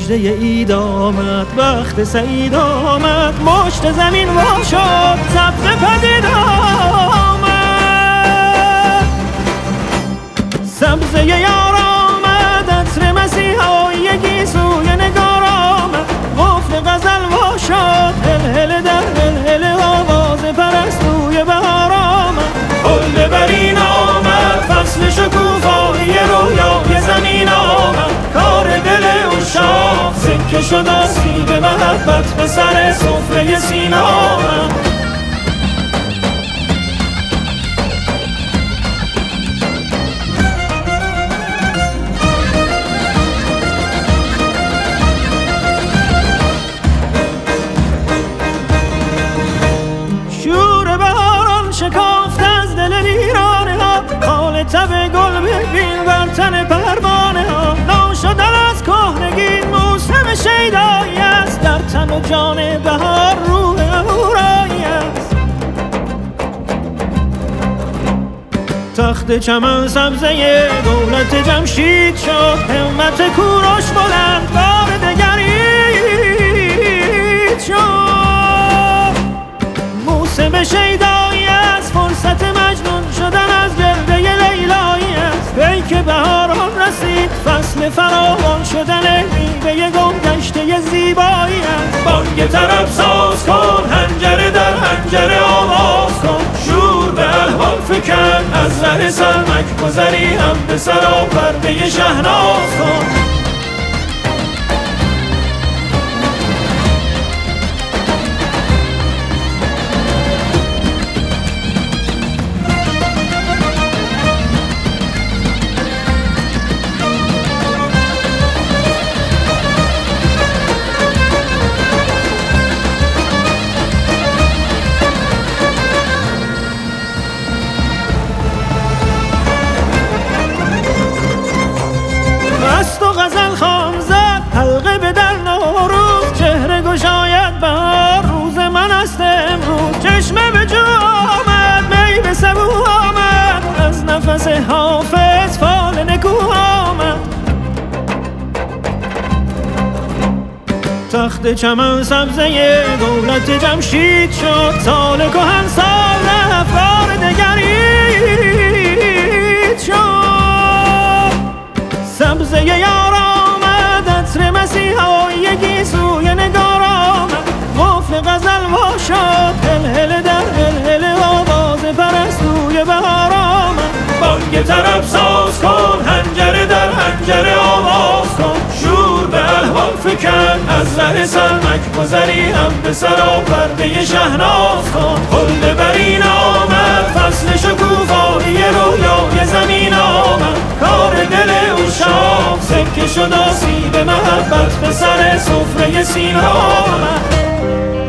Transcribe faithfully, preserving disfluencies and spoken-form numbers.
مژده عید آمد، وقت سعید آمد، مشت زمین وا شد، سبز پدید آمد. سبزه یار آمد، عطر مسیحایی سوی نگار آمد، قفل غزل وا شد، هل در هل آواز پرستوی بهار آمد. حل برین آمد، فصل شکوفایی رویای زمین آمد، کار دل عشاق سکه شد آسیب محبت به سر سفره سینه آمد. شور بهاران شکافت از دل ویرانه ها، خال تب گل ببین بر تن پروانه ها. ناشدن از کهنگی موسم شیدایی است، در تن و جان بهار روح اهورایی است. تخت چمن سبزه دولت جمشید شد، همت کوروش بلند بار دگرید شد. موسم شیدایی است، فرصت مجنون شدن از گرده لیلایی است. پیک بهاران رسید، فصل فراوان شدن میوه گم گشته زیبایی است. بانگ طرب ساز کن، حنجره در حنجره آواز کن، شور به الحان فکن، از ره سرمک گذری هم به سرا پرده شهناز کن. مست و غزل خان زد، حلقه به در نوروز، چهره گشاید بهار، روز من است امروز. چشمه به جو آمد، می به سبو آمد، از نفس حافظ فال نکو آمد. تخت چمن سبزه دولت جمشید شد، سال کهن سال رفت بار دگرید شد. سبزه یار آمد، عطر مسیحایی سوی نگار آمد، قفل غزل وا شد، هل هل در هل هل آواز پرستوی بهار آمد. بانگ طرب ساز کن، حنجره در حنجره آواز کن، شور به الحان فکن، از ره سرمک گذری هم به سرا پرده شهناز کن. حل برین آمد، فصل شکوفایی رویای زمین آمد، کار دل عشاق سکه شد آسیب محبت به سر سفره سینه آمد.